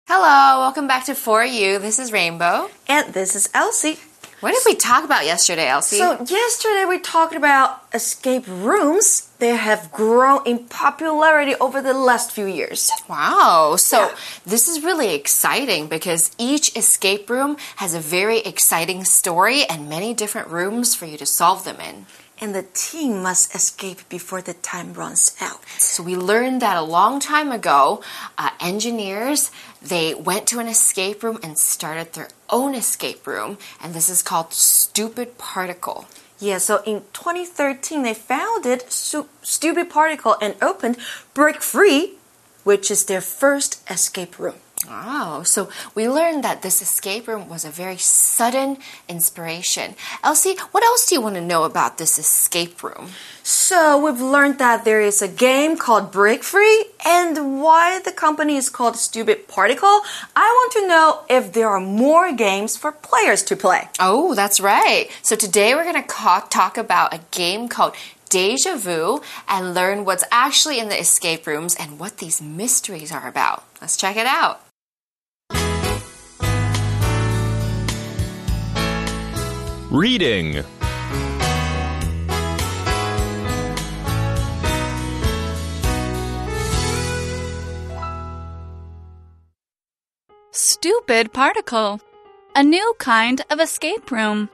Hello, welcome back to For You. This is Rainbow. And this is Elsie. What did we talk about yesterday, Elsie? So yesterday we talked about escape rooms. They have grown in popularity over the last few years. Wow. So this is really exciting because each escape room has a very exciting story and many different rooms for you to solve them in. And the team must escape before the time runs out. So we learned that a long time ago, engineers, they went to an escape room and started their own escape room. And this is called Stupid Particle. Yeah, so in 2013, they founded Stupid Particle and opened Break Free, which is their first escape room. Oh, so we learned that this escape room was a very sudden inspiration. Elsie, what else do you want to know about this escape room? So we've learned that there is a game called Break Free and why the company is called Stupid Particle. I want to know if there are more games for players to play. Oh, that's right. So today we're going to talk about a game called Deja Vu and learn what's actually in the escape rooms and what these mysteries are about. Let's check it out. Reading. Stupid Particle, a new kind of escape room.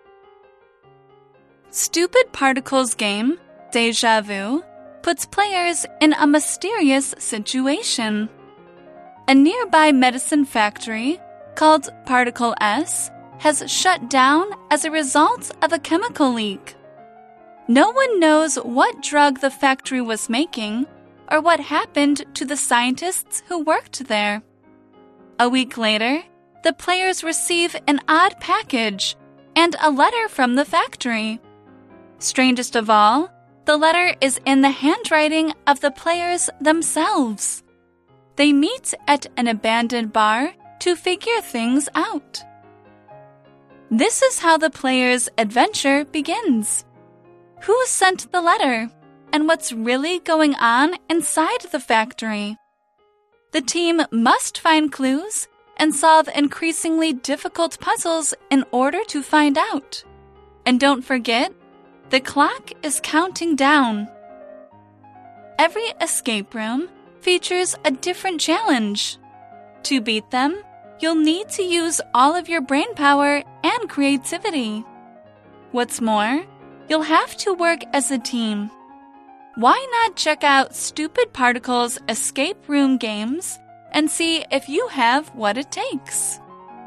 Stupid Particle's game, Deja Vu, puts players in a mysterious situation. A nearby medicine factory, called Particle S, has shut down as a result of a chemical leak. No one knows what drug the factory was making or what happened to the scientists who worked there. A week later, the players receive an odd package and a letter from the factory. Strangest of all, the letter is in the handwriting of the players themselves. They meet at an abandoned bar to figure things out. This is how the players' adventure begins. Who sent the letter, and what's really going on inside the factory? The team must find clues and solve increasingly difficult puzzles in order to find out. And don't forget, the clock is counting down. Every escape room features a different challenge. To beat them, you'll need to use all of your brain power and creativity. What's more, you'll have to work as a team. Why not check out Stupid Particle's escape room games and see if you have what it takes?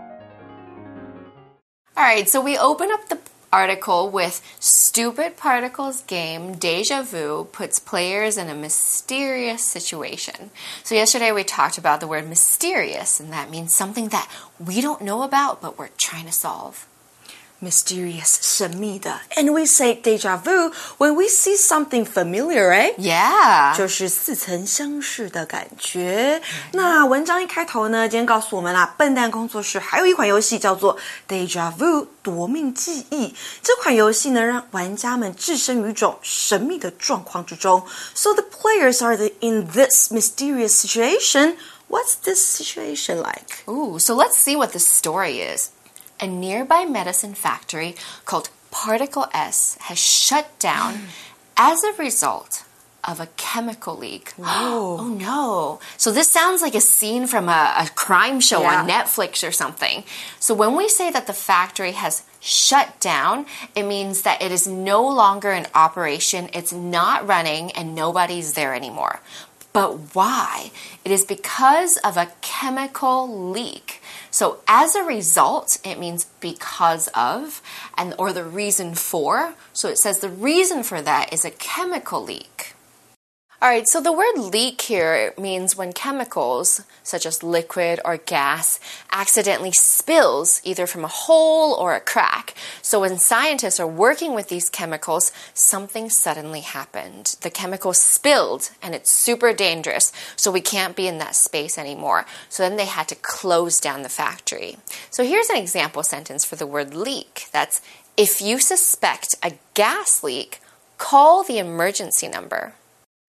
All right, so we open up the article with Stupid Particle's game, Deja Vu, puts players in a mysterious situation. So yesterday we talked about the word mysterious, and that means something that we don't know about, but we're trying to solve. Mysterious, 神秘的. And we say deja vu when we see something familiar, right? Yeah. 就是似曾相识的感觉。那文章一开头呢，今天告诉我们啦，笨蛋工作室还有一款游戏叫做 Deja Vu 夺命记忆。这款游戏呢，让玩家们置身于一种神秘的状况之中。So the players are in this mysterious situation. What's this situation like? Ooh, so let's see what the story is. A nearby medicine factory called Particle S has shut down as a result of a chemical leak. Oh no. So this sounds like a scene from a crime show on Netflix or something. So when we say that the factory has shut down, it means that it is no longer in operation, it's not running, and nobody's there anymore. But why? It is because of a chemical leak. So as a result, it means because of, or the reason for. So it says the reason for that is a chemical leak. All right, so the word leak here means when chemicals, such as liquid or gas, accidentally spills either from a hole or a crack. So when scientists are working with these chemicals, something suddenly happened. The chemical spilled, and it's super dangerous, so we can't be in that space anymore. So then they had to close down the factory. So here's an example sentence for the word leak. That's, if you suspect a gas leak, call the emergency number.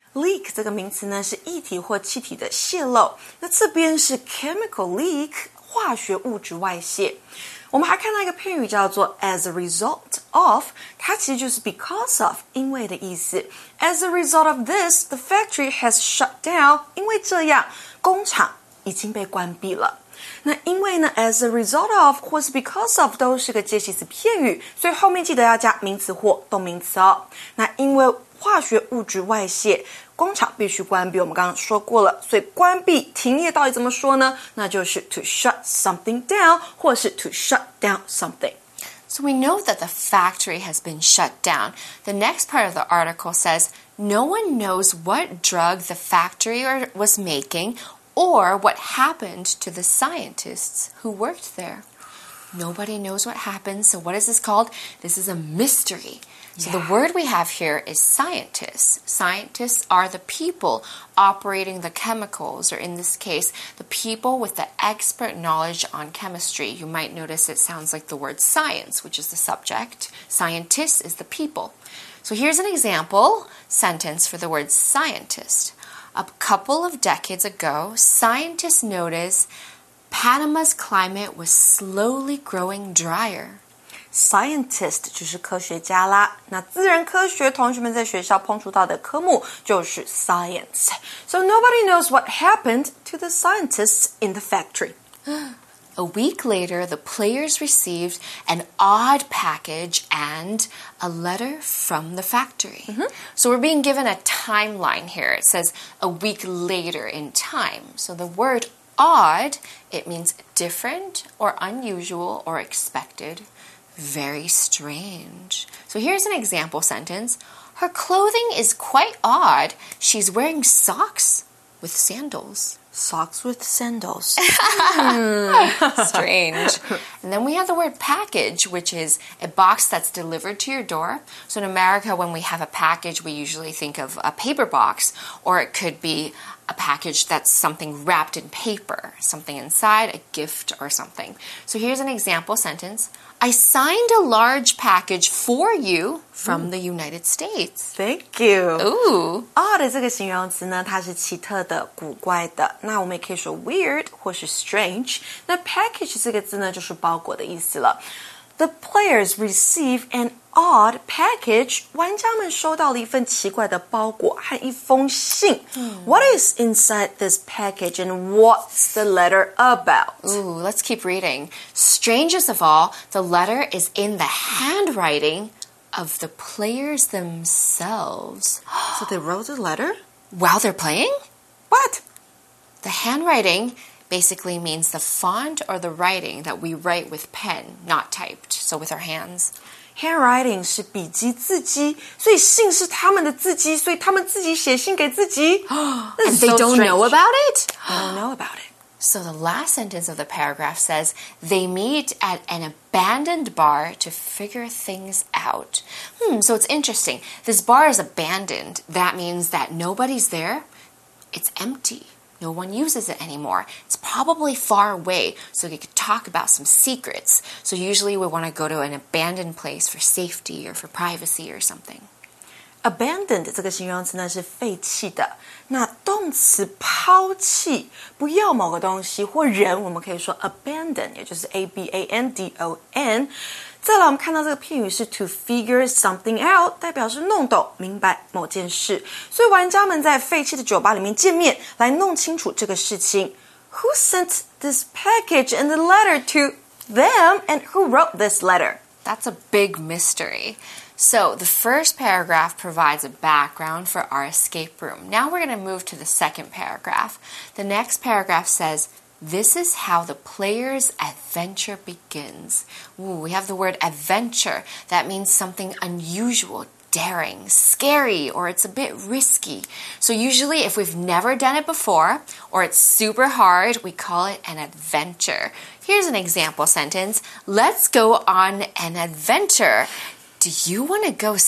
Leak 这个名词呢是液体或气体的泄漏，那这边是 chemical leak 化学物质外泄。我们还看到一个片语叫做 as a result of， 它其实就是 because of 因为的意思。As a result of this, the factory has shut down， 因为这样工厂已经被关闭了。那因为呢 as a result of 或是 because of 都是个介系词片语，所以后面记得要加名词或动名词哦。那因为化学物质外泄，工厂必须关闭，我们刚刚说过了，所以关闭停业到底怎么说呢？那就是 to shut something down 或是 to shut down something。 So we know that the factory has been shut down. The next part of the article says, no one knows what drug the factory was making or what happened to the scientists who worked there. Nobody knows what happened. So what is this called? This is a mystery. So the word we have here is scientists. Scientists are the people operating the chemicals, or in this case, the people with the expert knowledge on chemistry. You might notice it sounds like the word science, which is the subject. Scientists is the people. So here's an example sentence for the word scientist. A couple of decades ago, scientists noticed Panama's climate was slowly growing drier. Scientist 就是科学家啦，那自然科学同学们在学校碰触到的科目就是 science. So nobody knows what happened to the scientists in the factory. A week later, the players received an odd package and a letter from the factory. So we're being given a timeline here. It says a week later in time. So the word odd, it means different or unusual or expected. Very strange. So here's an example sentence. Her clothing is quite odd. She's wearing socks with sandals. Socks with sandals. Strange. And then we have the word package, which is a box that's delivered to your door. So in America, when we have a package, we usually think of a paper box, or it could be a package that's something wrapped in paper, something inside, a gift or something. So here's an example sentence. I signed a large package for you from the United States. Thank you. Ooh. Odd 这个形容词呢，它是奇特的、古怪的。那我们也可以说 weird 或是 strange。那 package 这个字呢，就是包裹的意思了。The players receive an odd package. 玩家们收到了一份奇怪的包裹和一封信。What is inside this package and what's the letter about? Ooh, let's keep reading. Strangest of all, the letter is in the handwriting of the players themselves. So they wrote a letter? While they're playing? What? The handwriting basically means the font or the writing that we write with pen, not typed, so with our hands. Handwriting 是笔迹字迹，所以信是他们的字迹，所以他们自己写信给自己。 And they don't know about it? They don't know about it. So the last sentence of the paragraph says, they meet at an abandoned bar to figure things out. So it's interesting. This bar is abandoned. That means that nobody's there. It's empty. No one uses it anymore. It's probably far away, so they could talk about some secrets. So usually we want to go to an abandoned place for safety or for privacy or something. Abandoned 这个形容词呢是废弃的，那动词抛弃，不要某个东西或人，我们可以说 abandon， 也就是 abandon。再来，我们看到这个片语是 to figure something out， 代表是弄懂、明白某件事。所以玩家们在废弃的酒吧里面见面，来弄清楚这个事情。Who sent this package and the letter to them, and who wrote this letter? That's a big mystery. So the first paragraph provides a background for our escape room. Now we're going to move to the second paragraph. The next paragraph says, this is how the player's adventure begins. Ooh, we have the word adventure. That means something unusual, daring, scary, or it's a bit risky. So usually if we've never done it before, or it's super hard, we call it an adventure. Here's an example sentence. Let's go on an adventure. Do you want to go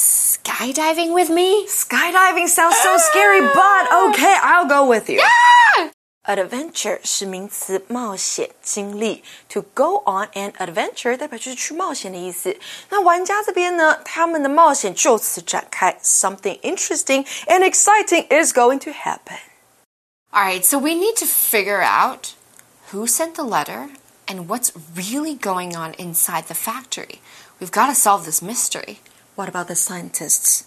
skydiving with me? Skydiving sounds so scary, but okay, I'll go with you. Yeah! Adventure 是名词，冒险经历。To go on an adventure 代表就是去冒险的意思。那玩家这边呢，他们的冒险就此展开。Something interesting and exciting is going to happen. All right, so we need to figure out who sent the letter and what's really going on inside the factory. We've got to solve this mystery. What about the scientists?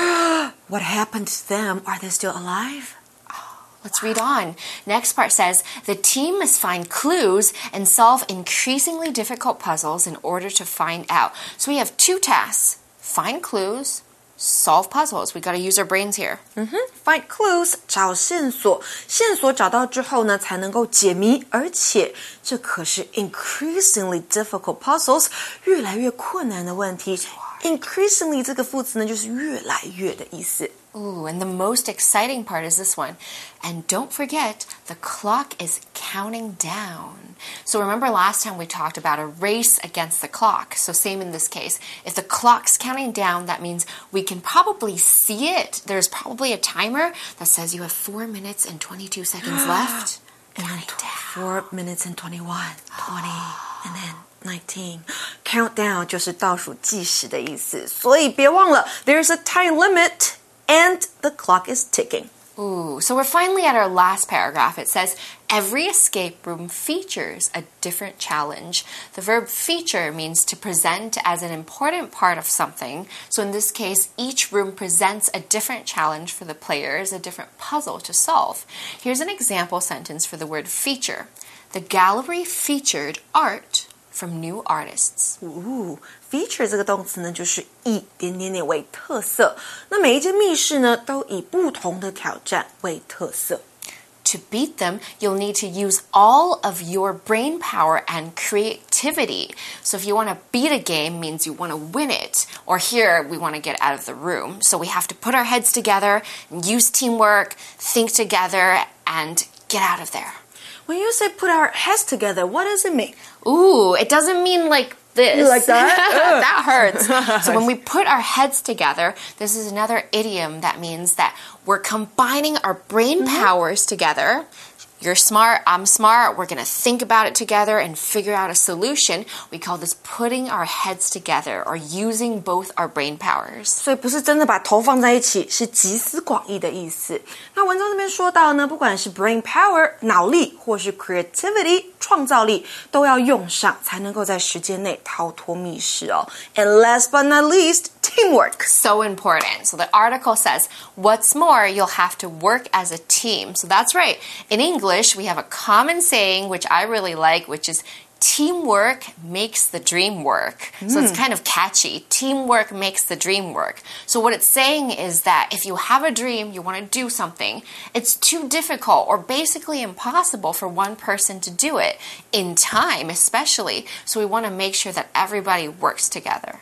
What happened to them? Are they still alive? Let's read on. Next part says, the team must find clues and solve increasingly difficult puzzles in order to find out. So we have two tasks. Find clues, solve puzzles. We got to use our brains here. Find clues 找线索，线索找到之后呢，才能够解谜，而且这可是 increasingly difficult puzzles 越来越困难的问题。Increasingly 这个副词呢，就是越来越的意思。 Ooh, and the most exciting part is this one. And don't forget, the clock is counting down. So remember last time we talked about a race against the clock. So same in this case. If the clock's counting down, that means we can probably see it. There's probably a timer that says you have 4 minutes and 22 seconds left. And 4 minutes and 21, 20, and then 19. Countdown 就是倒数计时的意思。所以别忘了 there's a time limit and the clock is ticking. Ooh, so we're finally at our last paragraph. It says, every escape room features a different challenge. The verb feature means to present as an important part of something. So in this case, each room presents a different challenge for the players, a different puzzle to solve. Here's an example sentence for the word feature. The gallery featured art from new artists. Feature 这个动词呢，就是以为特色。那每一间密室呢，都以不同的挑战为特色。 To beat them, you'll need to use all of your brain power and creativity. So if you want to beat a game, means you want to win it. Or here, we want to get out of the room. So we have to put our heads together, use teamwork, think together, and get out of there. When you say put our heads together, what does it mean? Ooh, it doesn't mean like this. You like that? That hurts. So when we put our heads together, this is another idiom that means that we're combining our brain powers together. You're smart, I'm smart, we're going to think about it together and figure out a solution. We call this putting our heads together or using both our brain powers. 所以不是真的把头放在一起，是集思广益的意思。那文章这边说到呢，不管是 brain power 脑力，或是 creativity 创造力，都要用上，才能够在时间内逃脱密室哦。And last but not least, teamwork. So important. So the article says, what's more, you'll have to work as a team. So that's right. In English, we have a common saying, which I really like, which is teamwork makes the dream work. So it's kind of catchy. Teamwork makes the dream work. So what it's saying is that if you have a dream, you want to do something, it's too difficult or basically impossible for one person to do it in time, especially. So we want to make sure that everybody works together.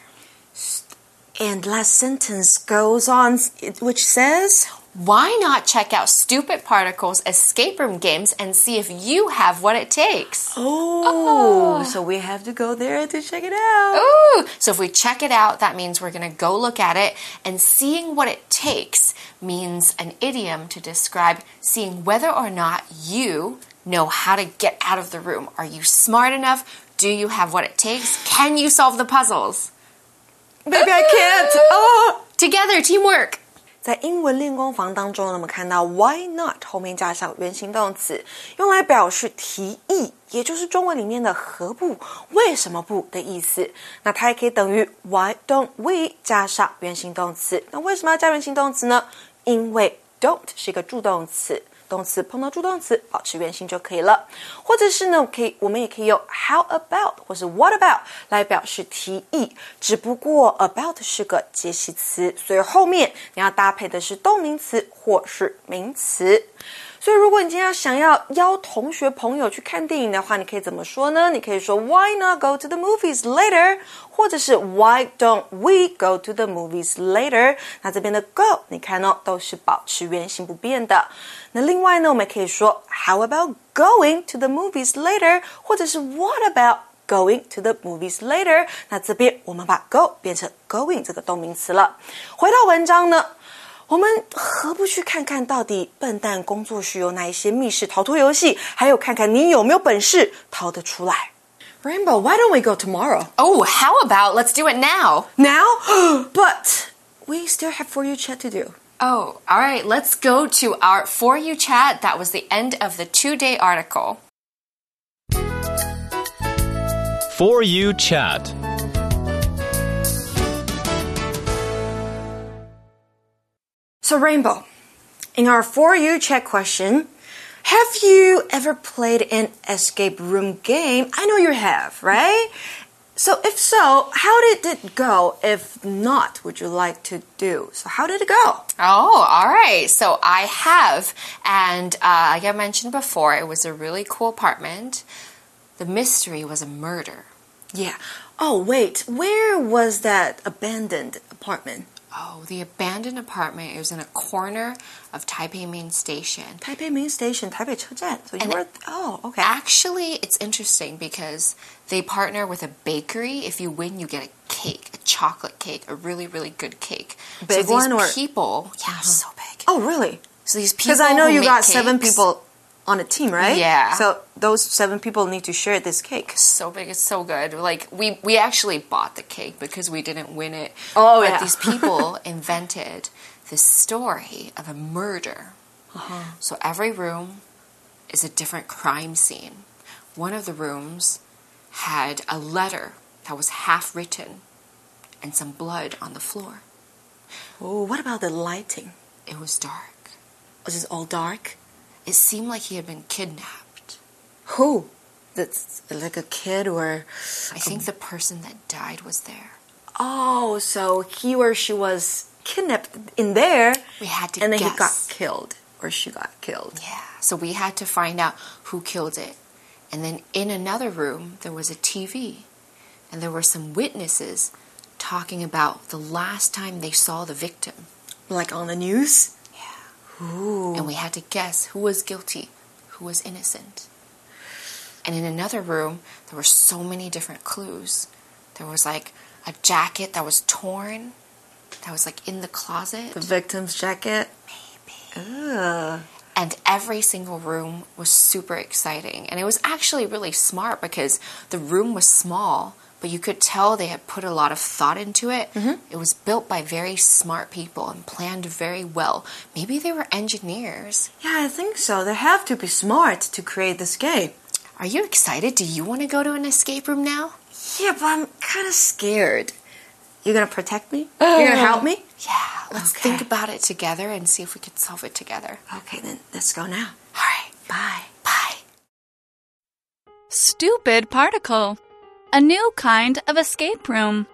And last sentence goes on, which says, why not check out Stupid Particle's escape room games and see if you have what it takes? So we have to go there to check it out. Ooh! So if we check it out, that means we're going to go look at it. And seeing what it takes means an idiom to describe seeing whether or not you know how to get out of the room. Are you smart enough? Do you have what it takes? Can you solve the puzzles? Maybe I can't. Together, teamwork. 在英文练功房当中呢，我们看到 why not 后面加上原形动词，用来表示提议，也就是中文里面的何不、为什么不的意思。那它也可以等于 why don't we 加上原形动词。那为什么要加原形动词呢？因为 don't 是一个助动词。动词碰到助动词，保持原形就可以了。或者是呢，我们也可以用 how about 或是 what about 来表示提议。只不过 about 是个介系词，所以后面你要搭配的是动名词或是名词。所以如果你今天想要邀同学朋友去看电影的话，你可以怎么说呢？你可以说 Why not go to the movies later？ 或者是 Why don't we go to the movies later？ 那这边的 go 你看哦，都是保持原形不变的。那另外呢，我们可以说 How about going to the movies later？ 或者是 What about going to the movies later？ 那这边我们把 go 变成 going 这个动名词了。回到文章呢我们何不去看看到底笨蛋工作室有哪一些密室逃脱游戏，还有看看你有没有本事逃得出来。Rainbow, why don't we go tomorrow? Oh, how about let's do it now? Now? But we still have For You Chat to do. Oh, all right. Let's go to our For You chat. That was the end of the 2-day article. For You Chat. So Rainbow, in our For You Chat question, have you ever played an escape room game? I know you have, right? So if so, how did it go? If not, would you like to do? So how did it go? Oh, all right. So I have. And like I mentioned before, it was a really cool apartment. The mystery was a murder. Yeah. Oh, wait. Where was that abandoned apartment? Oh, the abandoned apartment. It was in a corner of Taipei Main Station. Taipei Main Station, Taipei 车站. So you were... Oh, okay. Actually, it's interesting because they partner with a bakery. If you win, you get a cake, a chocolate cake, a really, really good cake. Big so one these or... people... Yeah, so big. Oh, really? So these people Because I know who you make got cakes, 7 people on a team, right? Yeah. So those 7 people need to share this cake. So big, it's so good. Like we actually bought the cake because we didn't win it. Oh, but yeah. these people invented this story of a murder. So every room is a different crime scene. One of the rooms had a letter that was half written and some blood on the floor. Oh, what about the lighting? It was dark. Was it all dark? It seemed like he had been kidnapped. Who? That's like a kid or... I think the person that died was there. Oh, so he or she was kidnapped in there. We had to and then guess. he got killed or she got killed. Yeah, so we had to find out who killed it. And then in another room, there was a TV. And there were some witnesses talking about the last time they saw the victim. Like on the news? Ooh. And we had to guess who was guilty, who was innocent. And in another room, there were so many different clues. There was like a jacket that was torn, that was like in the closet. The victim's jacket? Maybe. Ugh. And every single room was super exciting. And it was actually really smart because the room was small, but you could tell they had put a lot of thought into it. It was built by very smart people and planned very well. Maybe they were engineers. Yeah, I think so. They have to be smart to create this game. Are you excited? Do you want to go to an escape room now? Yeah, but I'm kind of scared. You're going to protect me? You're going to help me? Yeah, let's Okay. think about it together and see if we can solve it together. Okay, then let's go now. All right, Bye. bye. Stupid particle. A new kind of escape room.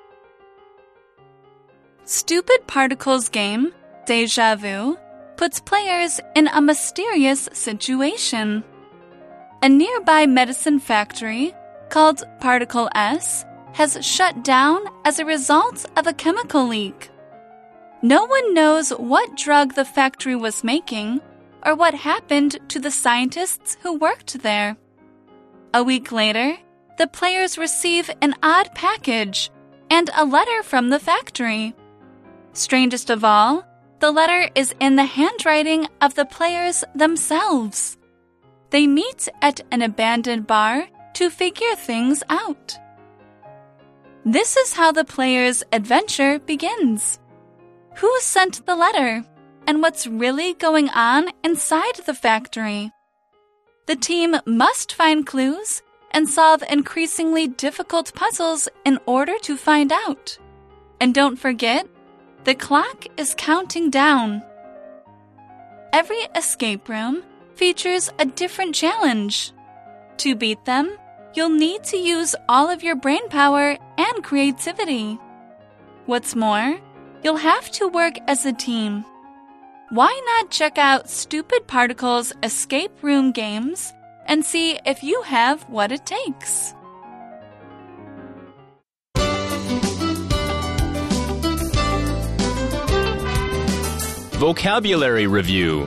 Stupid Particle's game, Deja Vu, puts players in a mysterious situation. A nearby medicine factory, called Particle S, has shut down as a result of a chemical leak. No one knows what drug the factory was making or what happened to the scientists who worked there. A week later, the players receive an odd package and a letter from the factory. Strangest of all, the letter is in the handwriting of the players themselves. They meet at an abandoned bar to figure things out. This is how the players' adventure begins. Who sent the letter? And what's really going on inside the factory? The team must find clues and solve increasingly difficult puzzles in order to find out. And don't forget, the clock is counting down. Every escape room features a different challenge. To beat them, you'll need to use all of your brain power and creativity. What's more, you'll have to work as a team. Why not check out Stupid Particle's escape room games and see if you have what it takes? Vocabulary Review.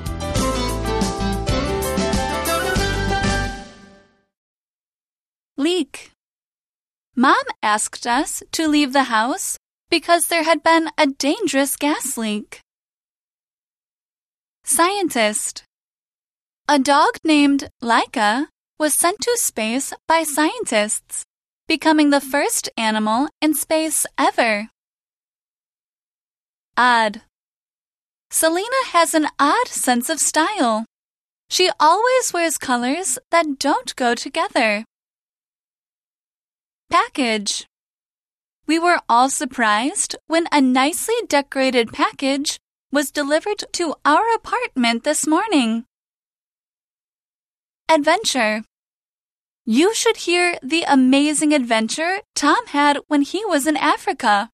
Leak. Mom asked us to leave the house because there had been a dangerous gas leak. Scientist. A dog named Laika was sent to space by scientists, becoming the first animal in space ever. Odd. Selena has an odd sense of style. She always wears colors that don't go together. Package. We were all surprised when a nicely decorated package was delivered to our apartment this morning. Adventure. You should hear the amazing adventure Tom had when he was in Africa.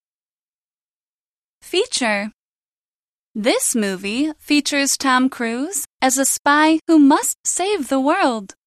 Feature. This movie features Tom Cruise as a spy who must save the world.